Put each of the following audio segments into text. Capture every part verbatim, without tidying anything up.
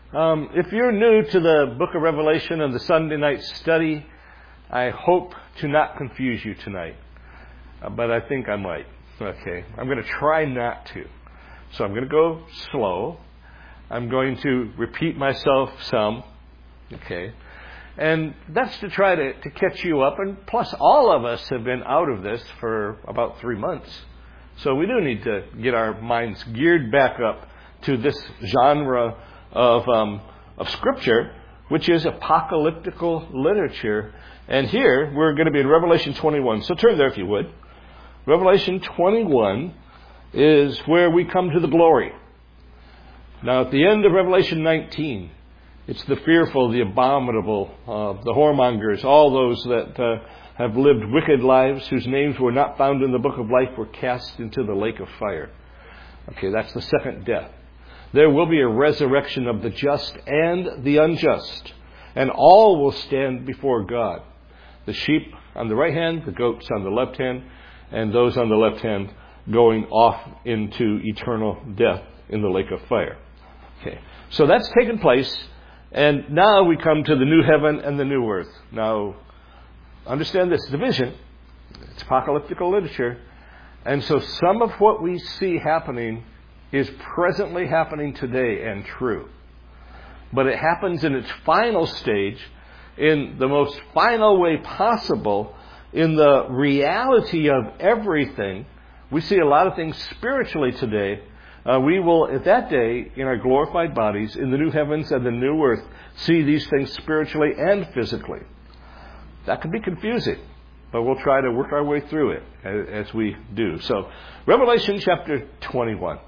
Um, if you're new to the book of Revelation and the Sunday night study, I hope to not confuse you tonight. Uh, but I think I might. Okay. I'm going to try not to. So I'm going to go slow. I'm going to repeat myself some. Okay. And that's to try to, to catch you up. And plus, all of us have been out of this for about three months. So we do need to get our minds geared back up to this genre of um, of Scripture, which is apocalyptical literature. And here, we're going to be in Revelation twenty-one. So turn there if you would. Revelation twenty-one is where we come to the glory. Now, at the end of Revelation nineteen, it's the fearful, the abominable, uh, the whoremongers, all those that uh, have lived wicked lives, whose names were not found in the book of life, were cast into the lake of fire. Okay, that's the second death. There will be a resurrection of the just and the unjust, and all will stand before God. The sheep on the right hand, the goats on the left hand, and those on the left hand going off into eternal death in the lake of fire. Okay, so that's taken place, and now we come to the new heaven and the new earth. Now, understand this division. It's apocalyptical literature, and so some of what we see happening is presently happening today and true. But it happens in its final stage, in the most final way possible, in the reality of everything. We see a lot of things spiritually today. Uh, we will, at that day, in our glorified bodies, in the new heavens and the new earth, see these things spiritually and physically. That can be confusing, but we'll try to work our way through it as, as we do. So, Revelation chapter twenty-one.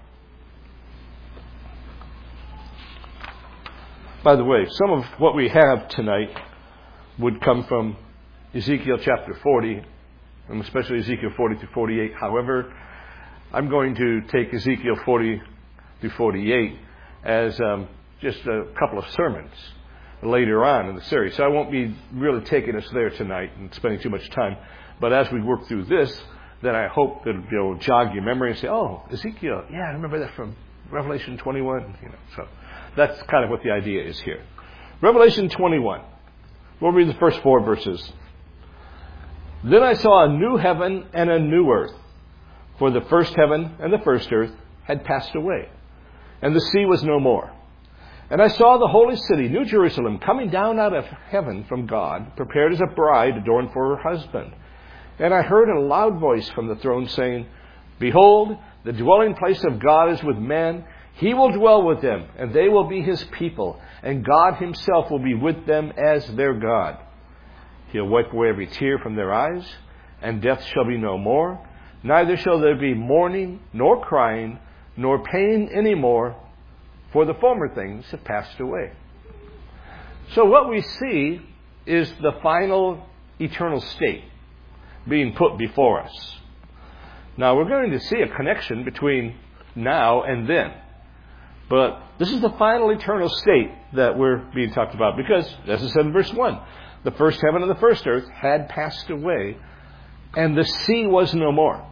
By the way, some of what we have tonight would come from Ezekiel chapter forty, and especially Ezekiel forty to forty-eight. However, I'm going to take Ezekiel forty to forty-eight as um, just a couple of sermons later on in the series. So I won't be really taking us there tonight and spending too much time. But as we work through this, then I hope that it'll jog your memory and say, oh, Ezekiel, yeah, I remember that from Revelation twenty-one. You know, so that's kind of what the idea is here. Revelation twenty-one. We'll read the first four verses. Then I saw a new heaven and a new earth, for the first heaven and the first earth had passed away, and the sea was no more. And I saw the holy city, New Jerusalem, coming down out of heaven from God, prepared as a bride adorned for her husband. And I heard a loud voice from the throne saying, Behold, the dwelling place of God is with men. He will dwell with them, and they will be his people, and God himself will be with them as their God. He'll wipe away every tear from their eyes, and death shall be no more. Neither shall there be mourning, nor crying, nor pain any more, for the former things have passed away. So what we see is the final eternal state being put before us. Now we're going to see a connection between now and then. But this is the final eternal state that we're being talked about. Because, as it said in verse one, the first heaven and the first earth had passed away, and the sea was no more.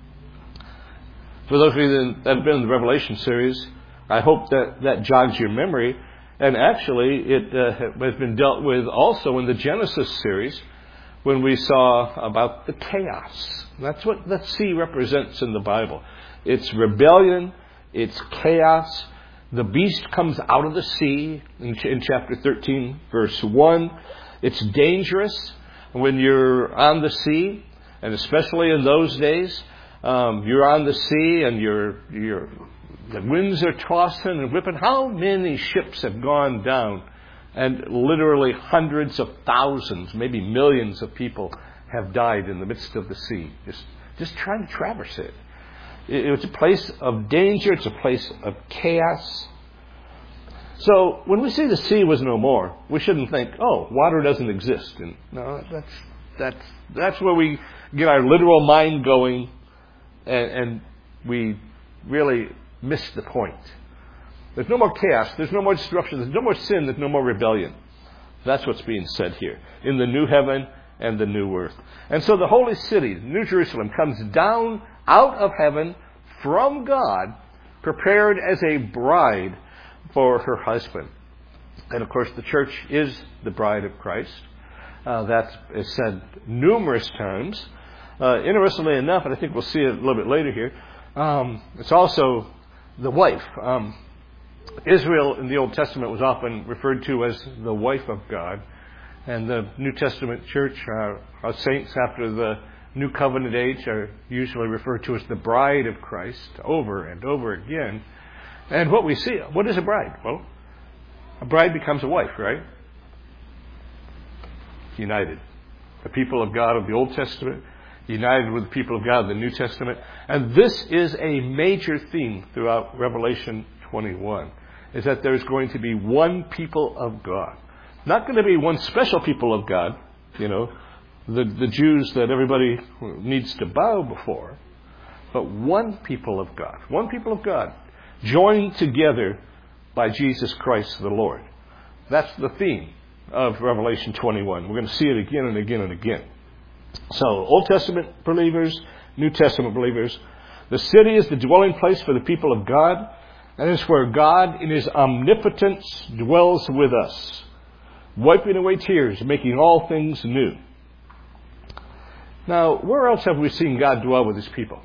For those of you that have been in the Revelation series, I hope that that jogs your memory. And actually, it uh, has been dealt with also in the Genesis series, when we saw about the chaos. That's what the sea represents in the Bible. It's rebellion, it's chaos. The beast comes out of the sea in, in chapter thirteen, verse one. It's dangerous when you're on the sea, and especially in those days, um, you're on the sea and you're, you're, the winds are tossing and whipping. How many ships have gone down? And literally hundreds of thousands, maybe millions of people have died in the midst of the sea, just, just trying to traverse it. It's a place of danger. It's a place of chaos. So when we say the sea was no more, we shouldn't think, oh, water doesn't exist. And no, that's that's that's where we get our literal mind going, and, and we really miss the point. There's no more chaos. There's no more disruption. There's no more sin. There's no more rebellion. That's what's being said here in the new heaven and the new earth. And so the holy city, New Jerusalem, comes down out of heaven from God, prepared as a bride for her husband. And of course, the church is the bride of Christ. Uh, that is said numerous times. Uh, interestingly enough, and I think we'll see it a little bit later here, um, it's also the wife. Um, Israel in the Old Testament was often referred to as the wife of God. And the New Testament church, uh, our saints after the New Covenant age, are usually referred to as the bride of Christ over and over again. And what we see, what is a bride? Well, a bride becomes a wife, right? United. The people of God of the Old Testament, united with the people of God of the New Testament. And this is a major theme throughout Revelation twenty-one, is that there's going to be one people of God. Not going to be one special people of God, you know, the, the Jews that everybody needs to bow before, but one people of God. One people of God, joined together by Jesus Christ the Lord. That's the theme of Revelation twenty-one. We're going to see it again and again and again. So, Old Testament believers, New Testament believers, the city is the dwelling place for the people of God, and it's where God in His omnipotence dwells with us, wiping away tears, making all things new. Now, where else have we seen God dwell with His people?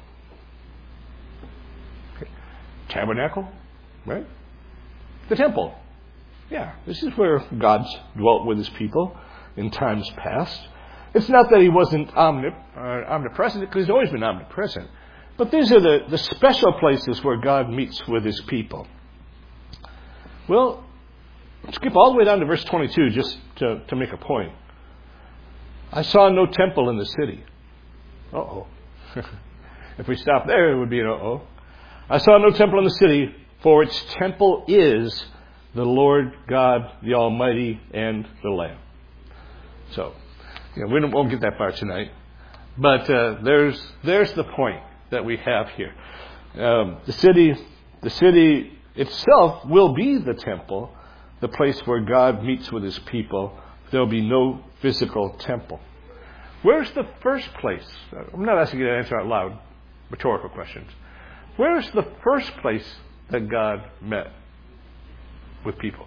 Okay. Tabernacle, right? The temple. Yeah, this is where God's dwelt with His people in times past. It's not that He wasn't omnip- uh, omnipresent, because He's always been omnipresent. But these are the, the special places where God meets with His people. Well, skip all the way down to verse twenty-two just to, to make a point. I saw no temple in the city. Uh-oh. If we stop there, it would be an uh-oh. I saw no temple in the city, for its temple is the Lord God, the Almighty, and the Lamb. So, you know, we don't, won't get that far tonight. But uh, there's there's the point that we have here. Um, the city, the city itself will be the temple, the place where God meets with His people. There will be no physical temple. Where's the first place? I'm not asking you to answer out loud rhetorical questions. Where's the first place that God met with people?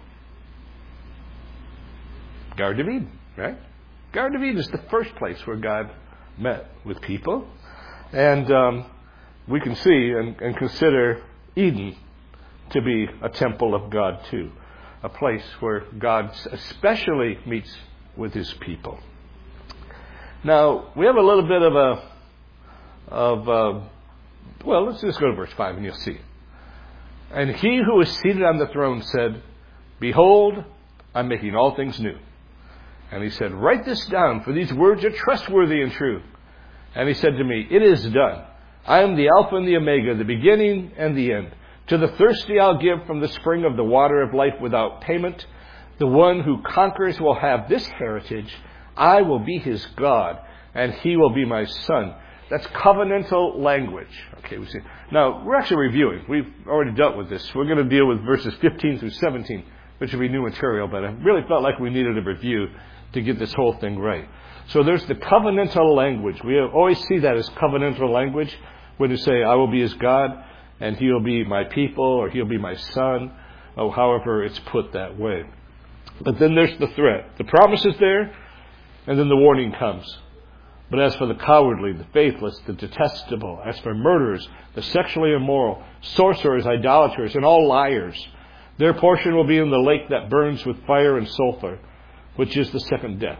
Garden of Eden, right? Garden of Eden is the first place where God met with people. And um, we can see and, and consider Eden to be a temple of God too. A place where God especially meets with His people. Now, we have a little bit of a, of a, well, let's just go to verse five and you'll see. And He who was seated on the throne said, Behold, I'm making all things new. And He said, Write this down, for these words are trustworthy and true. And He said to me, It is done. I am the Alpha and the Omega, the beginning and the end. To the thirsty I'll give from the spring of the water of life without payment. The one who conquers will have this heritage. I will be his God, and he will be my son. That's covenantal language. Okay, we see. Now, we're actually reviewing. We've already dealt with this. We're going to deal with verses fifteen through seventeen, which will be new material, but I really felt like we needed a review to get this whole thing right. So there's the covenantal language. We always see that as covenantal language when you say, I will be his God, and he'll be my people, or he'll be my son, or however it's put that way. But then there's the threat. The promise is there, and then the warning comes. But as for the cowardly, the faithless, the detestable, as for murderers, the sexually immoral, sorcerers, idolaters, and all liars, their portion will be in the lake that burns with fire and sulfur, which is the second death.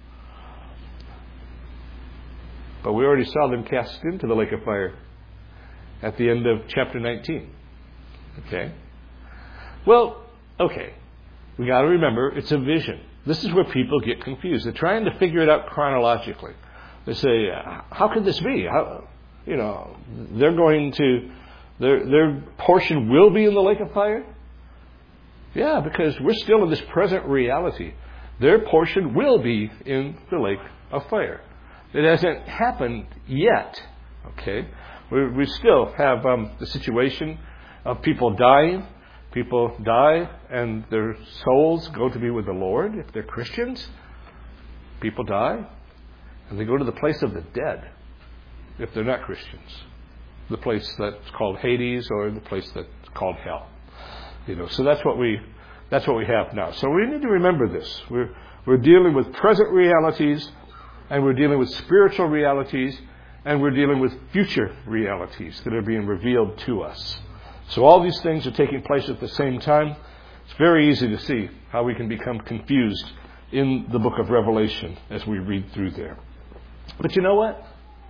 But we already saw them cast into the lake of fire at the end of chapter nineteen. Okay? Well, okay. We got to remember, it's a vision. This is where people get confused. They're trying to figure it out chronologically. They say, how could this be? How, you know, they're going to, their their portion will be in the lake of fire? Yeah, because we're still in this present reality. Their portion will be in the lake of fire. It hasn't happened yet. Okay? We, we still have um, the situation of people dying. People die and their souls go to be with the Lord if they're Christians. People die and they go to the place of the dead if they're not Christians. The place that's called Hades or the place that's called hell. You know, so that's what we That's what we have now. So we need to remember this. We're, we're dealing with present realities, and we're dealing with spiritual realities, and we're dealing with future realities that are being revealed to us. So all these things are taking place at the same time. It's very easy to see how we can become confused in the book of Revelation as we read through there. But you know what?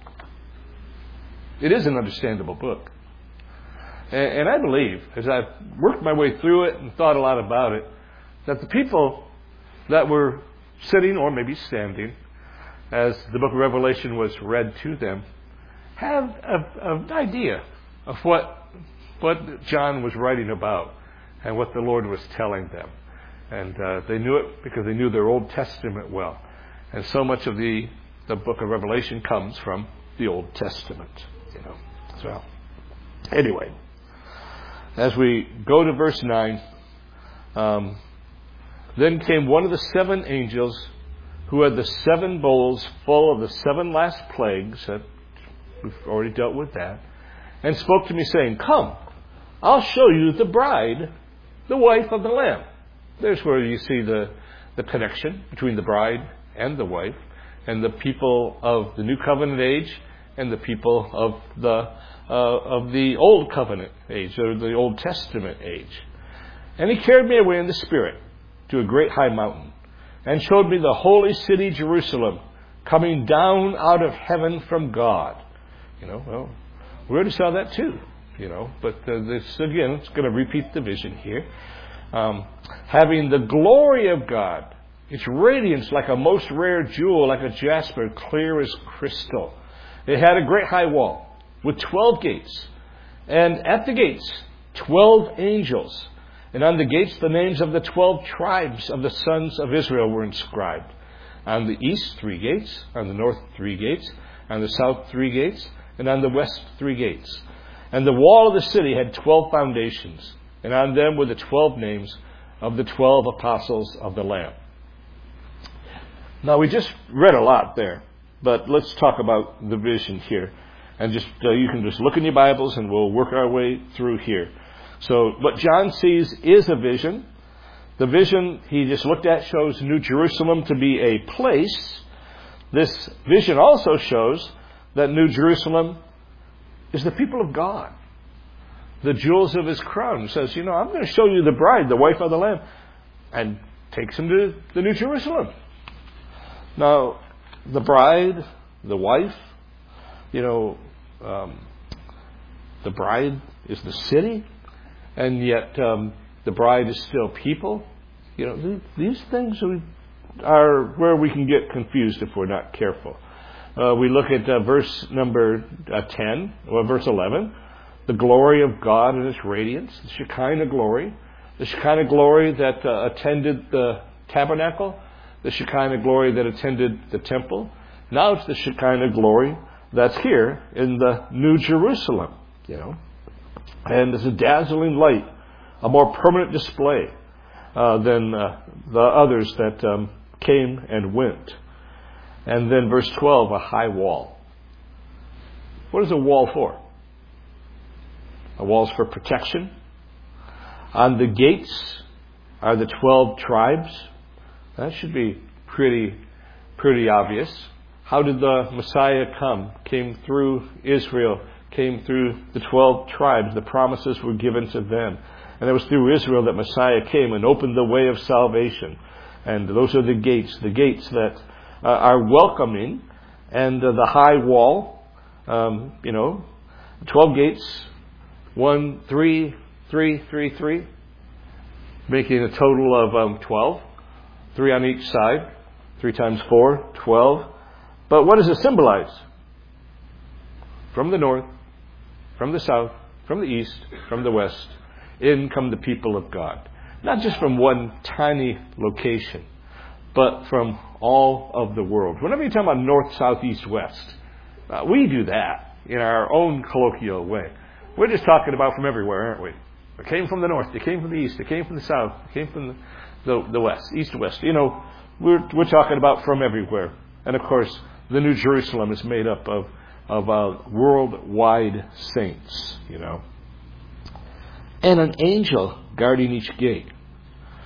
It is an understandable book. And, and I believe, as I've worked my way through it and thought a lot about it, that the people that were sitting or maybe standing as the book of Revelation was read to them have a, an idea of what, what John was writing about and what the Lord was telling them. And uh, they knew it because they knew their Old Testament well. And so much of the, the book of Revelation comes from the Old Testament. You know. So, anyway, as we go to verse nine, um, then came one of the seven angels who had the seven bowls full of the seven last plagues, that we've already dealt with that, and spoke to me, saying, Come, I'll show you the bride, the wife of the Lamb. There's where you see the, the connection between the bride and the wife, and the people of the New Covenant age and the people of the uh, of the Old Covenant age, or the Old Testament age. And he carried me away in the Spirit to a great high mountain, and showed me the holy city Jerusalem, coming down out of heaven from God. You know, well, we already saw that too, you know, but uh, this, again, it's going to repeat the vision here. Um, having the glory of God, its radiance like a most rare jewel, like a jasper, clear as crystal. It had a great high wall with twelve gates, and at the gates twelve angels, and on the gates the names of the twelve tribes of the sons of Israel were inscribed. On the east three gates, on the north three gates, on the south three gates, and on the west three gates. And the wall of the city had twelve foundations, and on them were the twelve names of the twelve apostles of the Lamb. Now, we just read a lot there, but let's talk about the vision here. And just uh, you can just look in your Bibles and we'll work our way through here. So what John sees is a vision. The vision he just looked at shows New Jerusalem to be a place. This vision also shows that New Jerusalem is the people of God, the jewels of his crown. He says, you know, I'm going to show you the bride, the wife of the Lamb, and takes him to the New Jerusalem. Now, the bride, the wife, you know, um, the bride is the city, and yet um, the bride is still people. You know, th- these things are where we can get confused if we're not careful. Uh, we look at uh, verse number uh, ten, or verse eleven, the glory of God and its radiance, the Shekinah glory, the Shekinah glory that uh, attended the tabernacle, the Shekinah glory that attended the temple. Now it's the Shekinah glory that's here in the New Jerusalem, you know. And it's a dazzling light, a more permanent display uh, than uh, the others that um, came and went. And then verse twelve, a high wall. What is a wall for? A wall's for protection. On the gates are the twelve tribes. That should be pretty, pretty obvious. How did the Messiah come? Came through Israel, came through the twelve tribes. The promises were given to them. And it was through Israel that Messiah came and opened the way of salvation. And those are the gates, the gates that uh, are welcoming. And uh, the high wall, um, you know, twelve gates, one, three, three, three, three, making a total of um, twelve. Three on each side. Three times four, twelve. But what does it symbolize? From the north, from the south, from the east, from the west, in come the people of God. Not just from one tiny location, but from all of the world. Whenever you talk about north, south, east, west, uh, we do that in our own colloquial way. We're just talking about from everywhere, aren't we? It came from the north, it came from the east, it came from the south, it came from the, the, the west, east to west. You know, we're, we're talking about from everywhere. And of course, the New Jerusalem is made up of, of uh, worldwide saints, you know. And an angel guarding each gate.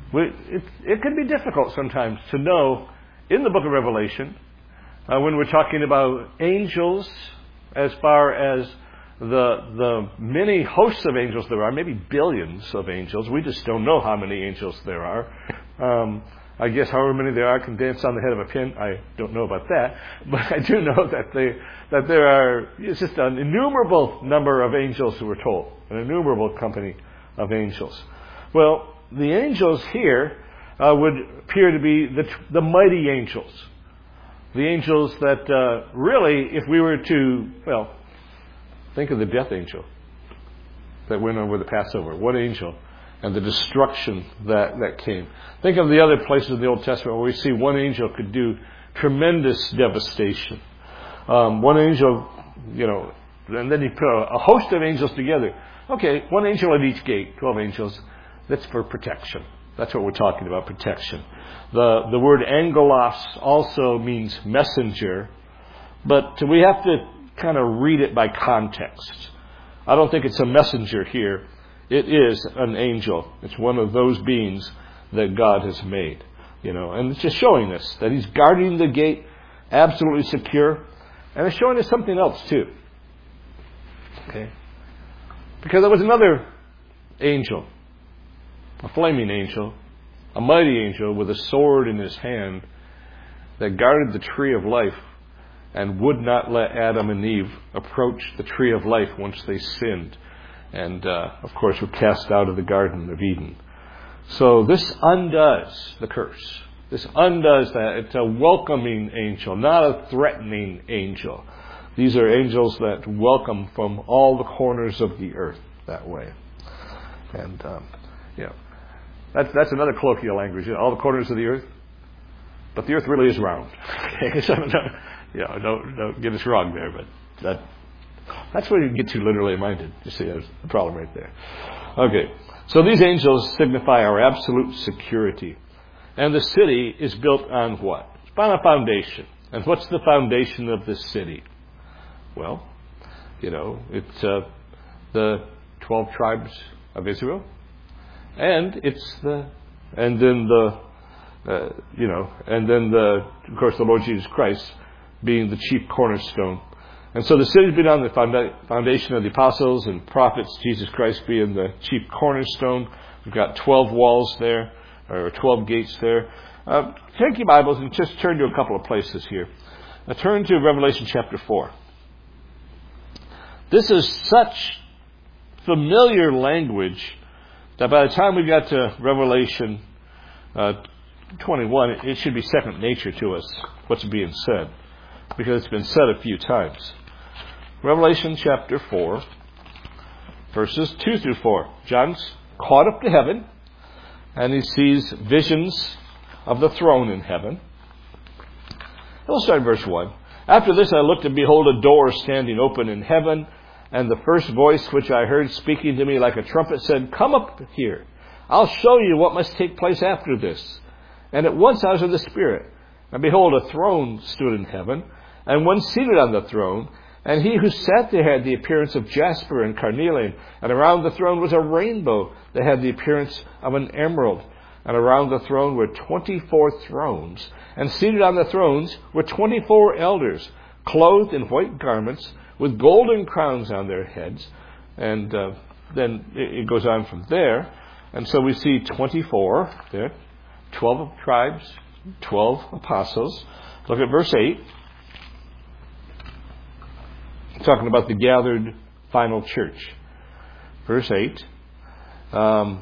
We, it, it can be difficult sometimes to know in the book of Revelation, uh, when we're talking about angels, as far as the the many hosts of angels there are, maybe billions of angels. We just don't know how many angels there are. Um, I guess however many there are can dance on the head of a pin. I don't know about that, but I do know that they that there are. It's just an innumerable number of angels who we're told, an innumerable company of angels. Well, the angels here uh, would appear to be the the mighty angels, the angels that uh, really, if we were to, well, think of the death angel that went over the Passover. What angel? And the destruction that, that came. Think of the other places in the Old Testament where we see one angel could do tremendous devastation. Um, one angel, you know, and then you put a, a host of angels together. Okay, one angel at each gate, twelve angels. That's for protection. That's what we're talking about, protection. The, the word angelos also means messenger, but we have to kind of read it by context. I don't think it's a messenger here. It is an angel. It's one of those beings that God has made. You know, and it's just showing us that He's guarding the gate, absolutely secure. And it's showing us something else too. Okay? Because there was another angel, a flaming angel, a mighty angel with a sword in his hand that guarded the tree of life and would not let Adam and Eve approach the tree of life once they sinned. And, uh, of course, were cast out of the Garden of Eden. So this undoes the curse. This undoes that. It's a welcoming angel, not a threatening angel. These are angels that welcome from all the corners of the earth that way. And, um, yeah, that's, that's another colloquial language, you know, all the corners of the earth. But the earth really is round. Okay, so don't, you know, don't, don't get us wrong there, but that... That's where you get too literally minded. You see, there's the problem right there. Okay, so these angels signify our absolute security. And the city is built on what? It's on a foundation. And what's the foundation of this city? Well, you know, it's uh, the twelve tribes of Israel. And it's the, and then the, uh, you know, and then the, of course, the Lord Jesus Christ being the chief cornerstone. And so the city's been on the foundation of the apostles and prophets, Jesus Christ being the chief cornerstone. We've got twelve walls there, or twelve gates there. Uh, take your Bibles and just turn to a couple of places here. Now turn to Revelation chapter four. This is such familiar language that by the time we got to Revelation uh, twenty-one, it should be second nature to us, what's being said, because it's been said a few times. Revelation chapter four, verses two through four. John's caught up to heaven, and he sees visions of the throne in heaven. We'll start in verse one. After this I looked, and behold, a door standing open in heaven, and the first voice which I heard speaking to me like a trumpet said, "Come up here. I'll show you what must take place after this." And at once I was in the Spirit, and behold, a throne stood in heaven, and one seated on the throne. And he who sat there had the appearance of jasper and carnelian. And around the throne was a rainbow that had the appearance of an emerald. And around the throne were twenty-four thrones. And seated on the thrones were twenty-four elders, clothed in white garments, with golden crowns on their heads. And uh, then it goes on from there. And so we see twenty-four there, twelve tribes, twelve apostles. Look at verse eight. Talking about the gathered final church. Verse eight. Um,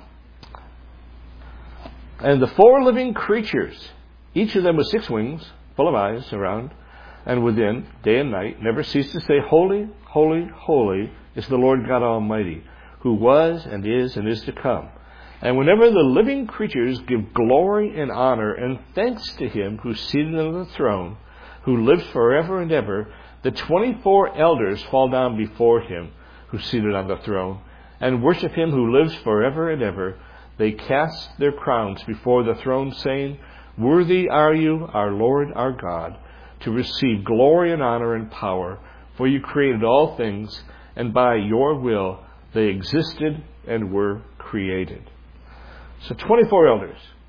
and the four living creatures, each of them with six wings, full of eyes around and within, day and night, never cease to say, "Holy, holy, holy is the Lord God Almighty, who was and is and is to come." And whenever the living creatures give glory and honor and thanks to Him who's seated on the throne, who lives forever and ever, the twenty-four elders fall down before Him who's seated on the throne and worship Him who lives forever and ever. They cast their crowns before the throne, saying, "Worthy are you, our Lord, our God, to receive glory and honor and power, for you created all things, and by your will they existed and were created." So twenty-four elders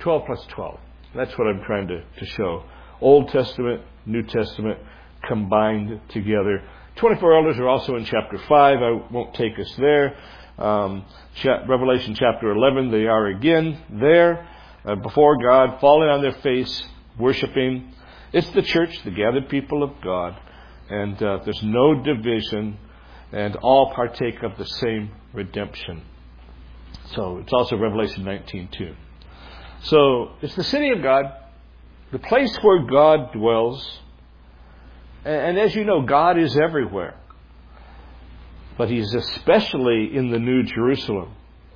twelve plus twelve. That's what I'm trying to, to show. Old Testament, New Testament combined together. twenty-four elders are also in chapter five. I won't take us there. Um, cha- Revelation chapter eleven, they are again there uh, before God, falling on their face, worshiping. It's the church, the gathered people of God. And uh, there's no division, and all partake of the same redemption. So it's also Revelation nineteen two. So it's the city of God, the place where God dwells. And as you know, God is everywhere. But He's especially in the New Jerusalem.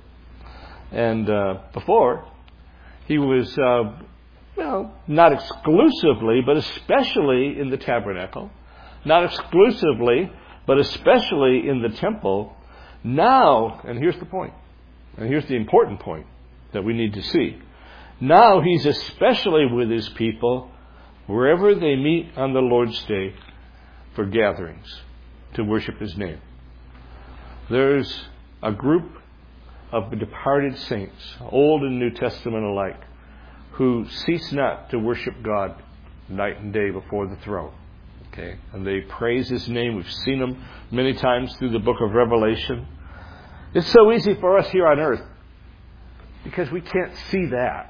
And uh, before, He was, uh, well, not exclusively, but especially in the tabernacle. Not exclusively, but especially in the temple. Now, and here's the point, and here's the important point that we need to see. Now He's especially with His people wherever they meet on the Lord's Day for gatherings to worship His name. There's a group of departed saints, Old and New Testament alike, who cease not to worship God night and day before the throne. Okay, and they praise His name. We've seen them many times through the book of Revelation. It's so easy for us here on earth because we can't see that.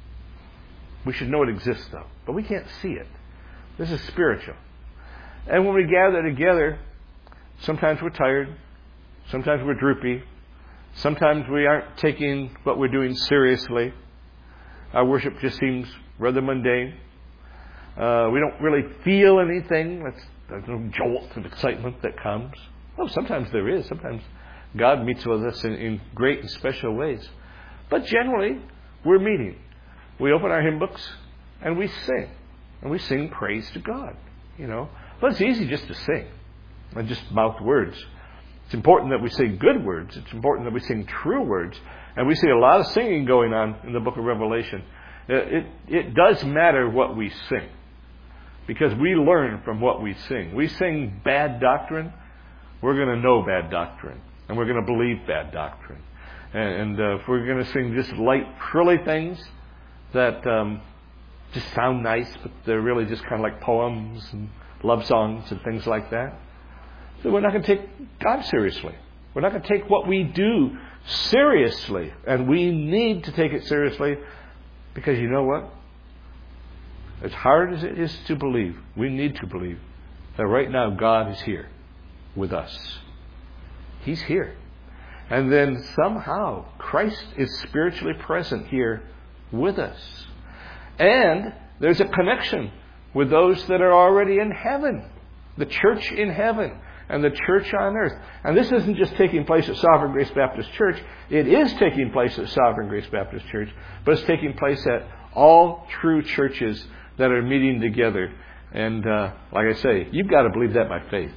We should know it exists, though, but we can't see it. This is spiritual. And when we gather together, sometimes we're tired, sometimes we're droopy, sometimes we aren't taking what we're doing seriously. Our worship just seems rather mundane. Uh, we don't really feel anything. That's, there's no jolt of excitement that comes. Well, sometimes there is. Sometimes God meets with us in, in great and special ways. But generally, we're meeting. We open our hymn books and we sing. And we sing praise to God. You know, but it's easy just to sing and just mouth words. It's important that we sing good words. It's important that we sing true words. And we see a lot of singing going on in the book of Revelation. It, it, it does matter what we sing, because we learn from what we sing. We sing bad doctrine, we're going to know bad doctrine. And we're going to believe bad doctrine. And, and uh, if we're going to sing just light, frilly things that um, just sound nice, but they're really just kind of like poems and love songs and things like that, so we're not going to take God seriously. We're not going to take what we do seriously. And we need to take it seriously, because you know what? As hard as it is to believe, we need to believe that right now God is here with us. He's here. And then somehow Christ is spiritually present here with us. And there's a connection with those that are already in heaven. The church in heaven and the church on earth. And this isn't just taking place at Sovereign Grace Baptist Church. It is taking place at Sovereign Grace Baptist Church. But it's taking place at all true churches that are meeting together. And uh, like I say, you've got to believe that by faith.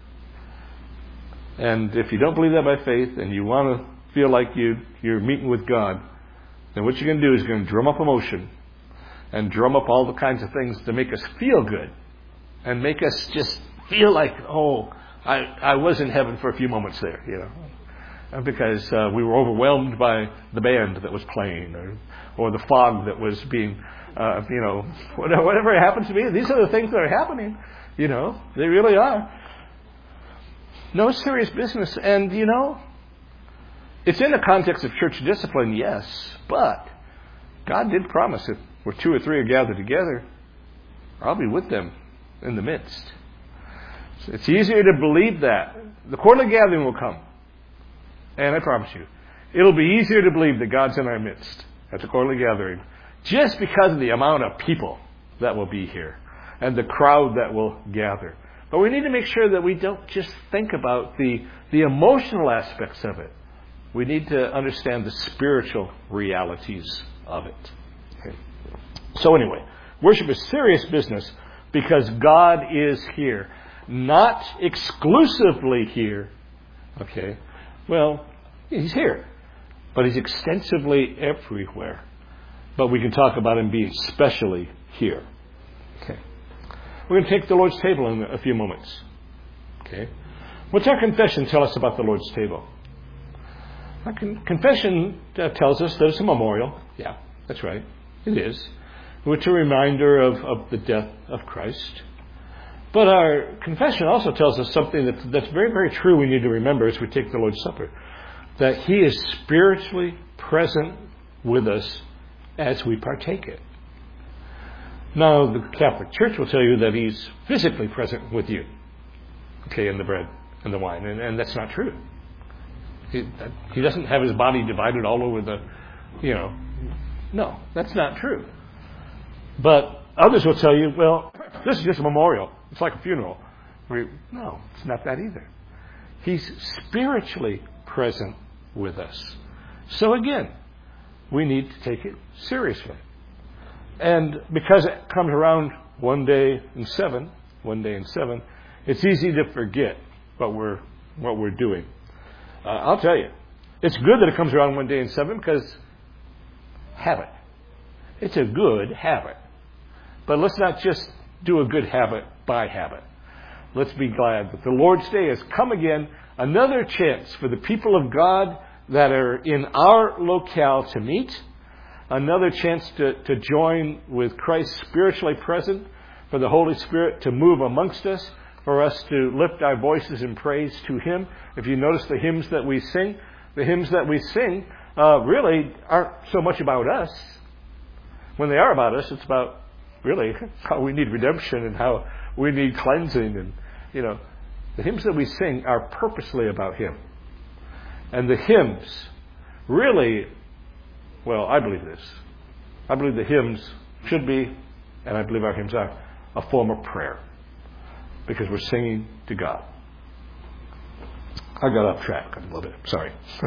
And if you don't believe that by faith and you want to feel like you, you're meeting with God, then what you're going to do is you're going to drum up emotion and drum up all the kinds of things to make us feel good and make us just feel like, oh, I, I was in heaven for a few moments there, you know, because uh, we were overwhelmed by the band that was playing, or, or the fog that was being, uh, you know, whatever, whatever happens to me. These are the things that are happening, you know, they really are. No serious business. And, you know, it's in the context of church discipline, yes, but God did promise if where two or three are gathered together, I'll be with them in the midst. So it's easier to believe that. The quarterly gathering will come. And I promise you, it'll be easier to believe that God's in our midst at the quarterly gathering, just because of the amount of people that will be here and the crowd that will gather. But we need to make sure that we don't just think about the, the emotional aspects of it. We need to understand the spiritual realities of it. Okay. So anyway, worship is serious business because God is here. Not exclusively here. Okay. Well, He's here. But He's extensively everywhere. But we can talk about Him being specially here. Okay. We're going to take the Lord's table in a few moments. Okay. What's our confession tell us about the Lord's table? Our con- confession uh, tells us that it's a memorial. Yeah, that's right. It is. It's a reminder of, of the death of Christ. But our confession also tells us something that, that's very, very true we need to remember as we take the Lord's Supper. That He is spiritually present with us as we partake it. Now, the Catholic Church will tell you that He's physically present with you, okay, in the bread and the wine, and, and that's not true. He, that, he doesn't have His body divided all over the, you know, no, that's not true. But others will tell you, well, this is just a memorial. It's like a funeral. We, no, it's not that either. He's spiritually present with us. So again, we need to take it seriously. And because it comes around one day in seven, one day in seven, it's easy to forget what we're what we're doing. Uh, I'll tell you, it's good that it comes around one day in seven because habit. It's a good habit. But let's not just do a good habit by habit. Let's be glad that the Lord's Day has come again, another chance for the people of God that are in our locale to meet, another chance to, to join with Christ spiritually present, for the Holy Spirit to move amongst us, for us to lift our voices in praise to Him. If you notice the hymns that we sing, the hymns that we sing uh, really aren't so much about us. When they are about us, it's about really how we need redemption and how we need cleansing. And, you know, the hymns that we sing are purposely about Him. And the hymns really, well, I believe this. I believe the hymns should be, and I believe our hymns are, a form of prayer. Because we're singing to God. I got off track a little bit. Sorry.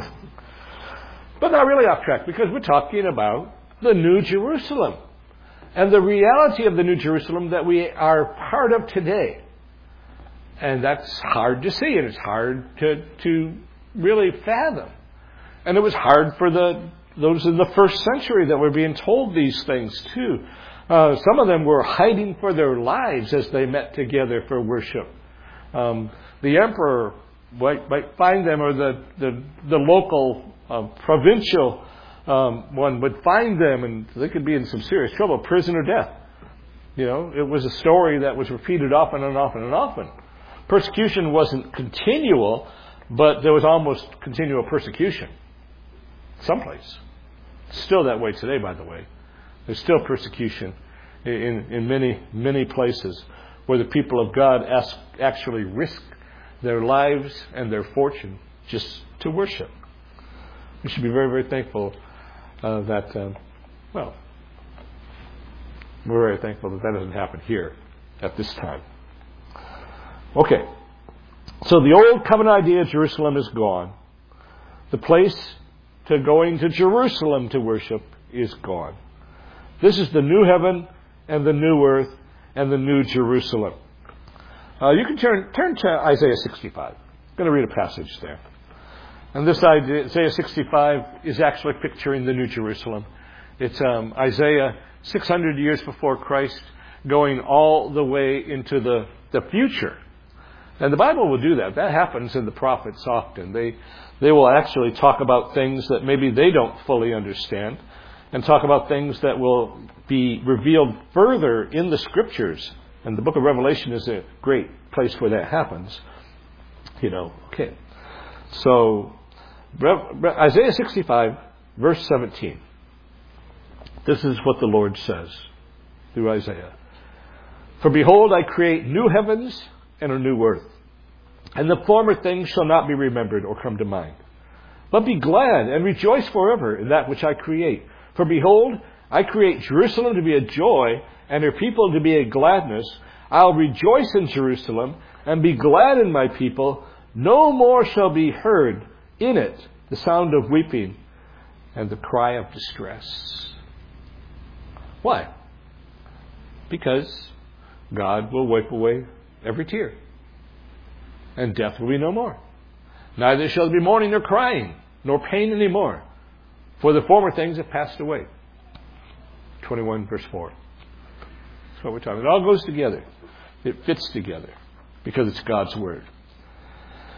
But not really off track, because we're talking about the New Jerusalem. And the reality of the New Jerusalem that we are part of today. And that's hard to see, and it's hard to, to really fathom. And it was hard for the those in the first century that were being told these things too. Uh, some of them were hiding for their lives as they met together for worship. Um, the emperor might, might find them, or the, the, the local uh, provincial um, one would find them, and they could be in some serious trouble, prison or death. You know, it was a story that was repeated often and often and often. Persecution wasn't continual, but there was almost continual persecution. Someplace. Still that way today, by the way. There's still persecution in, in many, many places where the people of God ask, actually risk their lives and their fortune just to worship. We should be very, very thankful uh, that, um, well, we're very thankful that that doesn't happen here at this time. Okay. So the old covenant idea of Jerusalem is gone. The place to going to Jerusalem to worship is gone. This is the new heaven and the new earth and the new Jerusalem. Uh, you can turn turn to Isaiah sixty-five. I'm going to read a passage there. And this Isaiah sixty-five is actually picturing the new Jerusalem. It's um, Isaiah six hundred years before Christ, going all the way into the, the future. And the Bible will do that. That happens in the prophets often. They they will actually talk about things that maybe they don't fully understand, and talk about things that will be revealed further in the Scriptures. And the book of Revelation is a great place where that happens. You know, okay. So, Isaiah sixty-five, verse seventeen. This is what the Lord says through Isaiah. For behold, I create new heavens and a new earth, and the former things shall not be remembered or come to mind. But be glad and rejoice forever in that which I create. For behold, I create Jerusalem to be a joy, and her people to be a gladness. I'll rejoice in Jerusalem, and be glad in my people. No more shall be heard in it the sound of weeping and the cry of distress. Why? Because God will wipe away every tear, and death will be no more. Neither shall there be mourning nor crying, nor pain any more, for the former things have passed away. twenty-one verse four. That's what we're talking about. It all goes together. It fits together because it's God's Word.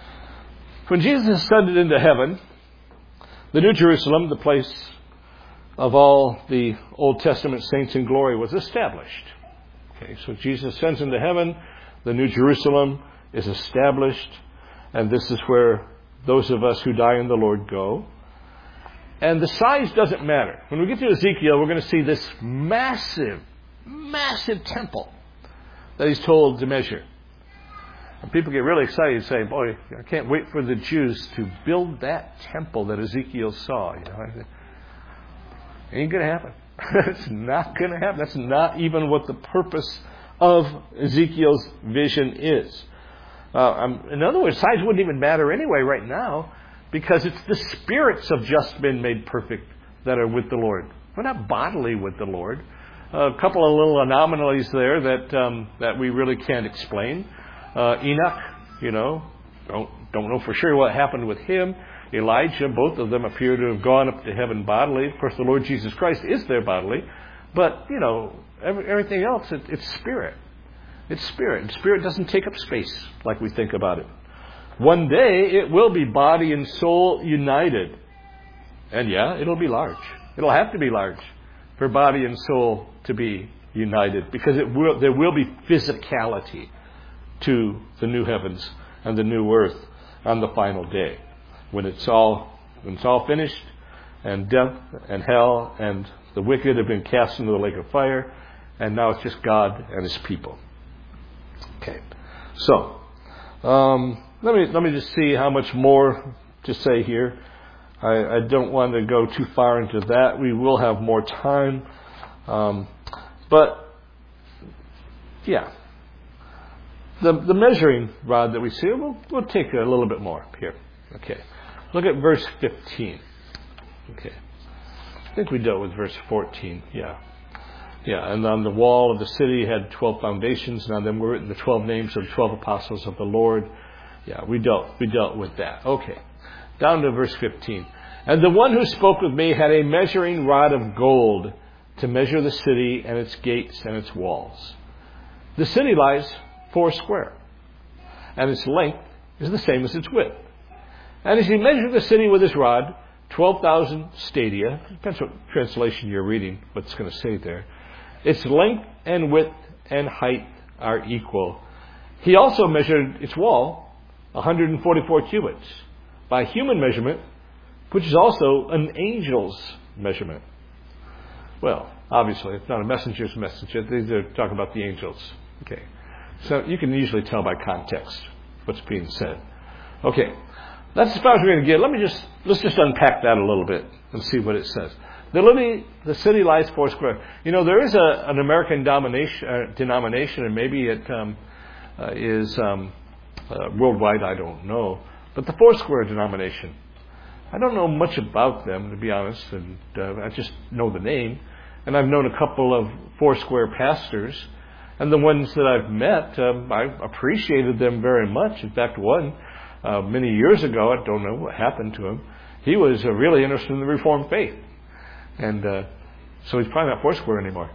When Jesus ascended into heaven, the New Jerusalem, the place of all the Old Testament saints in glory was established. Okay, so Jesus ascends into heaven. The New Jerusalem is established. And this is where those of us who die in the Lord go. And the size doesn't matter. When we get to Ezekiel, we're going to see this massive, massive temple that he's told to measure. And people get really excited and say, boy, I can't wait for the Jews to build that temple that Ezekiel saw. You know, ain't going to happen. It's not going to happen. That's not even what the purpose of Ezekiel's vision is. Uh, um, in other words, size wouldn't even matter anyway right now, because it's the spirits of just men made perfect that are with the Lord. We're not bodily with the Lord. Uh, a couple of little anomalies there that um, that we really can't explain. Uh, Enoch, you know, don't don't know for sure what happened with him. Elijah, both of them appear to have gone up to heaven bodily. Of course, the Lord Jesus Christ is there bodily, but you know, every, everything else, it, it's spirit. It's spirit. And spirit doesn't take up space like we think about it. One day, it will be body and soul united. And yeah, it'll be large. It'll have to be large for body and soul to be united, because it will, there will be physicality to the new heavens and the new earth on the final day, when it's all when it's all finished, and death and hell and the wicked have been cast into the lake of fire, and now it's just God and His people. Okay, so um, let me let me just see how much more to say here. I, I don't want to go too far into that. We will have more time, um, but yeah, the the measuring rod that we see, we'll we'll take a little bit more here. Okay, look at verse fifteen. Okay, I think we dealt with verse fourteen. Yeah. Yeah, and on the wall of the city had twelve foundations, and on them were written the twelve names of the twelve apostles of the Lord. Yeah, we dealt we dealt with that. Okay, down to verse fifteen. And the one who spoke with me had a measuring rod of gold to measure the city and its gates and its walls. The city lies four square, and its length is the same as its width. And as he measured the city with his rod, twelve thousand stadia, depends what translation you're reading, what's going to say there. Its length and width and height are equal. He also measured its wall, one hundred forty-four cubits, by human measurement, which is also an angel's measurement. Well, obviously, it's not a messenger's messenger. These are talking about the angels. Okay, so you can usually tell by context what's being said. Okay, that's as far as we're going to get. Let me just let's just unpack that a little bit and see what it says. The city, the city lies four square. You know, there is a, an American denomination, uh, denomination, and maybe it um, uh, is um, uh, worldwide. I don't know, but the four square denomination. I don't know much about them, to be honest, and uh, I just know the name. And I've known a couple of four square pastors, and the ones that I've met, um, I appreciated them very much. In fact, one uh, many years ago, I don't know what happened to him. He was uh, really interested in the Reformed faith. And uh, so he's probably not Foursquare anymore.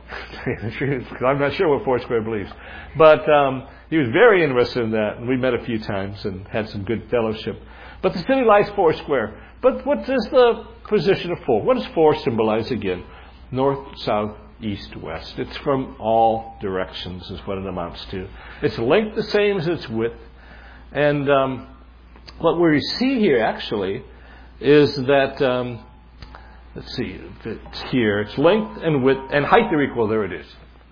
I'm not sure what Foursquare believes. But um, he was very interested in that, and we met a few times and had some good fellowship. But the city lies Foursquare. But what is the position of four? What does four symbolize again? North, south, east, west. It's from all directions is what it amounts to. Its length the same as its width. And um, what we see here actually is that... Um, Let's see, if it's here, its length and width and height are equal. There it is.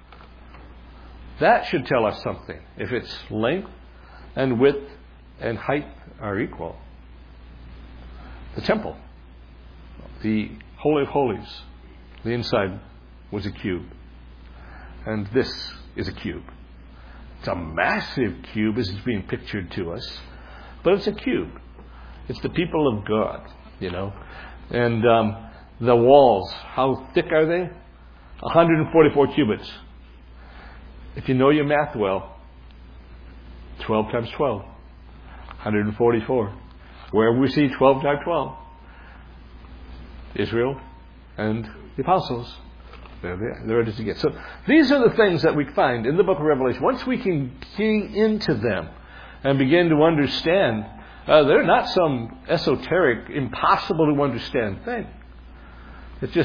That should tell us something. If its length and width and height are equal. The temple, the Holy of Holies, the inside was a cube. And this is a cube. It's a massive cube as it's being pictured to us. But it's a cube. It's the people of God, you know. And... Um, The walls, how thick are they? one hundred forty-four cubits. If you know your math well, twelve times twelve, one hundred forty-four. Where we see twelve times twelve, Israel and the apostles. There, there, there it is again. So these are the things that we find in the book of Revelation. Once we can key into them and begin to understand, uh, they're not some esoteric, impossible to understand thing. It's just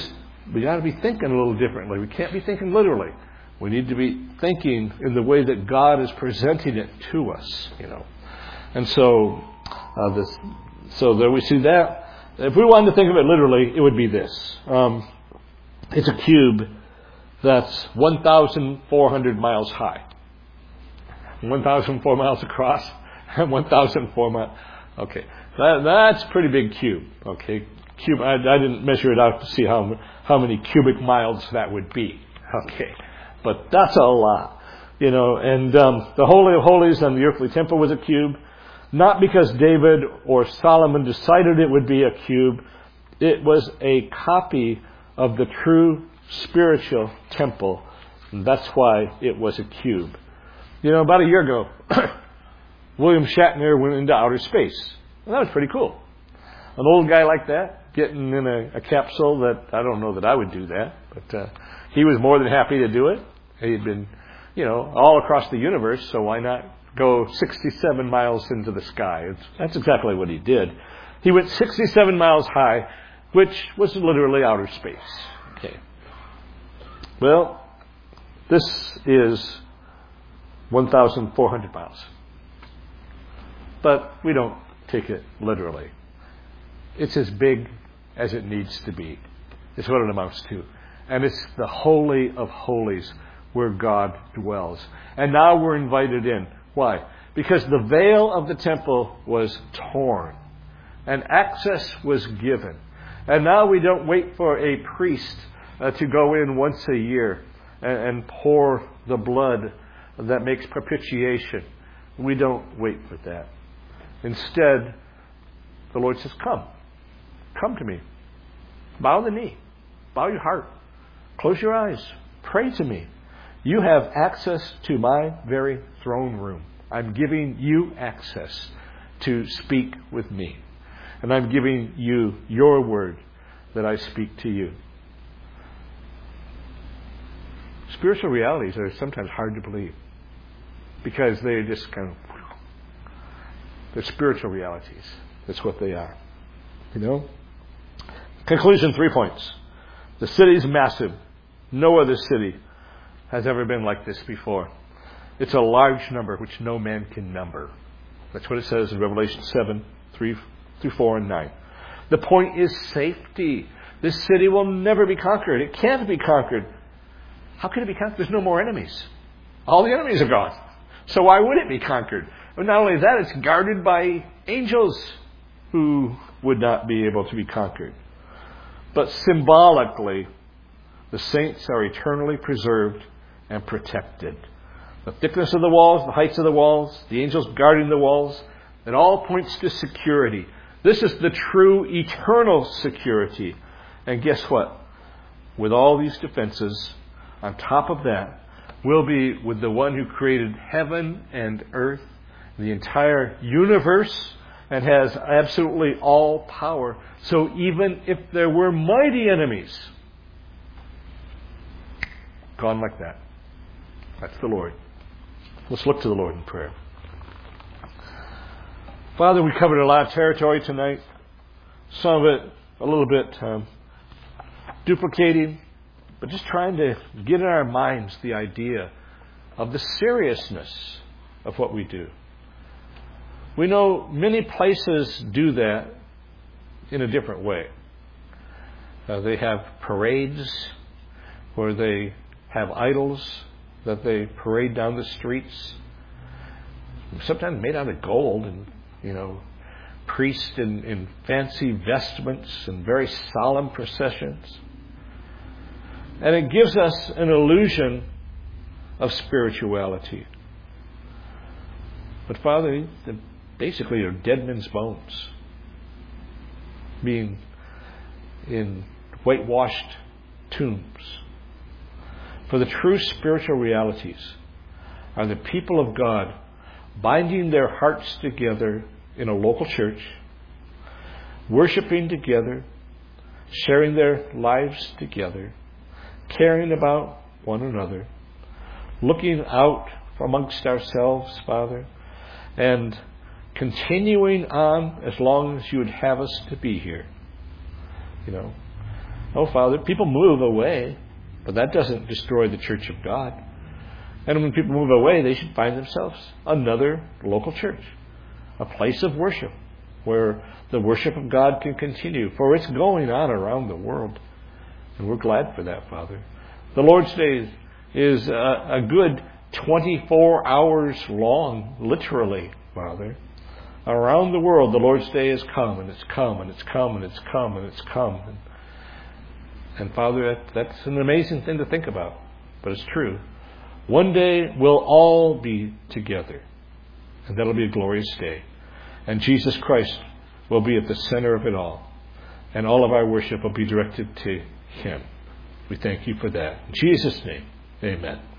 we got to be thinking a little differently. We can't be thinking literally. We need to be thinking in the way that God is presenting it to us, you know. And so, uh, this, so there we see that. If we wanted to think of it literally, it would be this. Um, it's a cube that's one thousand four hundred miles high, one thousand four miles across, and one thousand four miles. Okay, that, that's a pretty big cube. Okay, cube. I, I didn't measure it out to see how how many cubic miles that would be. Okay, but that's a lot, you know. And um, the Holy of Holies and the earthly temple was a cube. Not because David or Solomon decided it would be a cube. It was a copy of the true spiritual temple. And that's why it was a cube. You know, about a year ago, William Shatner went into outer space. And that was pretty cool. An old guy like that, getting in a, a capsule that, I don't know that I would do that. But uh, he was more than happy to do it. He had been, you know, all across the universe, so why not go sixty-seven miles into the sky? It's, that's exactly what he did. He went sixty-seven miles high, which was literally outer space. Okay. Well, this is one thousand four hundred miles. But we don't take it literally. It's as big as it needs to be. It's what it amounts to. And it's the Holy of Holies where God dwells. And now we're invited in. Why? Because the veil of the temple was torn and access was given. And now we don't wait for a priest uh, to go in once a year and, and pour the blood that makes propitiation. We don't wait for that. Instead, the Lord says, come. Come to me. Bow the knee. Bow your heart. Close your eyes. Pray to me. You have access to my very throne room. I'm giving you access to speak with me. And I'm giving you your word that I speak to you. Spiritual realities are sometimes hard to believe because they're just kind of, they're spiritual realities. That's what they are. You know? Conclusion, three points. The city is massive. No other city has ever been like this before. It's a large number which no man can number. That's what it says in Revelation seven, three through four and nine. The point is safety. This city will never be conquered. It can't be conquered. How can it be conquered? There's no more enemies. All the enemies are gone. So why would it be conquered? But not only that, it's guarded by angels who would not be able to be conquered. But symbolically, the saints are eternally preserved and protected. The thickness of the walls, the heights of the walls, the angels guarding the walls, it all points to security. This is the true eternal security. And guess what? With all these defenses, on top of that, we'll be with the one who created heaven and earth, the entire universe, and has absolutely all power. So even if there were mighty enemies, gone like that. That's the Lord. Let's look to the Lord in prayer. Father, we covered a lot of territory tonight. Some of it a little bit um, duplicating, but just trying to get in our minds the idea of the seriousness of what we do. We know many places do that in a different way. Uh, they have parades where they have idols that they parade down the streets, sometimes made out of gold, and, you know, priests in, in fancy vestments and very solemn processions. And it gives us an illusion of spirituality. But Father, they basically are dead men's bones being in whitewashed tombs. For the true spiritual realities are the people of God binding their hearts together in a local church, worshiping together, sharing their lives together, caring about one another, looking out amongst ourselves, Father, and continuing on as long as you would have us to be here. You know, Oh, Father, people move away, but that doesn't destroy the church of God. And when people move away, they should find themselves another local church, a place of worship where the worship of God can continue, for it's going on around the world. And we're glad for that, Father. The Lord's Day is a, a good twenty-four hours long, literally, Father. Around the world, the Lord's Day has come, and it's come, and it's come, and it's come, and it's come. And, and Father, that, that's an amazing thing to think about, but it's true. One day we'll all be together, and that'll be a glorious day. And Jesus Christ will be at the center of it all, and all of our worship will be directed to Him. We thank you for that. In Jesus' name, amen.